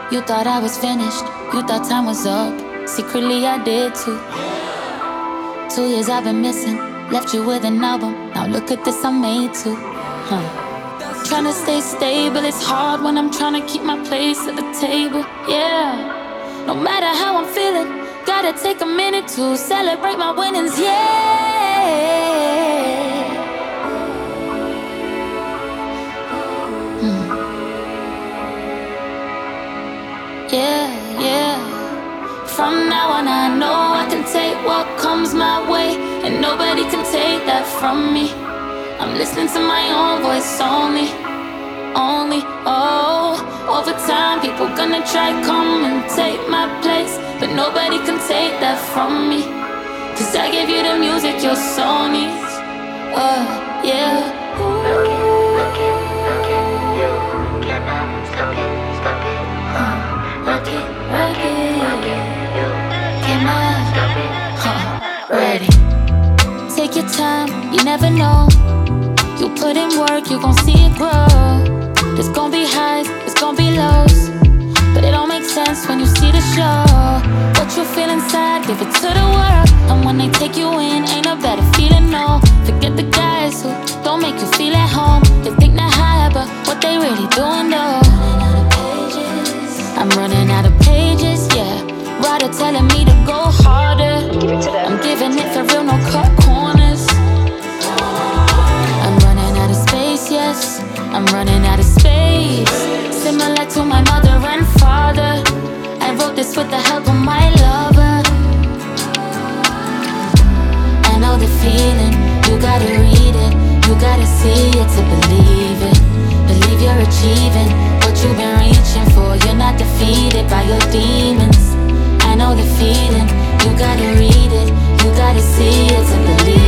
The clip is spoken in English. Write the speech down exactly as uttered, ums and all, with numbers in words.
You thought I was finished, you thought time was up. Secretly I did too. Two years I've been missing, left you with an album. Now look at this I made too. Huh. Trying to stay stable, it's hard when I'm trying to keep my place at the table. Yeah. No matter how I'm feeling, gotta take a minute to celebrate my winnings. Yeah. Yeah, yeah. From now on I know I can take what comes my way, and nobody can take that from me. I'm listening to my own voice only, only, oh. Over time people gonna try come and take my place, but nobody can take that from me. Cause I gave you the music your soul needs, uh, yeah. Ooh. Look it, look it, you cannot stop it, stop it, uh. Rock it, rock it, Rock it, you cannot stop it. huh, ready. Take your time, you never know. You put in work, you gon' see it grow. There's gon' be highs, there's gon' be lows, but it don't make sense when you see the show. What you feel inside, give it to the world. And when they take you in, ain't a better feeling, no. Forget the guys who don't make you feel at home. They think they're higher, but what they really doing though? I'm running out of pages, yeah. Writer telling me to go harder. I'm giving it for real, no cut corners. I'm running out of space, yes. I'm running out of space. Similar to my mother and father. I wrote this with the help of my lover. I know the feeling, you gotta read it. You gotta see it to believe it. Believe you're achieving what you've been reaching for. You're not defeated by your demons. I know the feeling, you gotta read it. You gotta see it to believe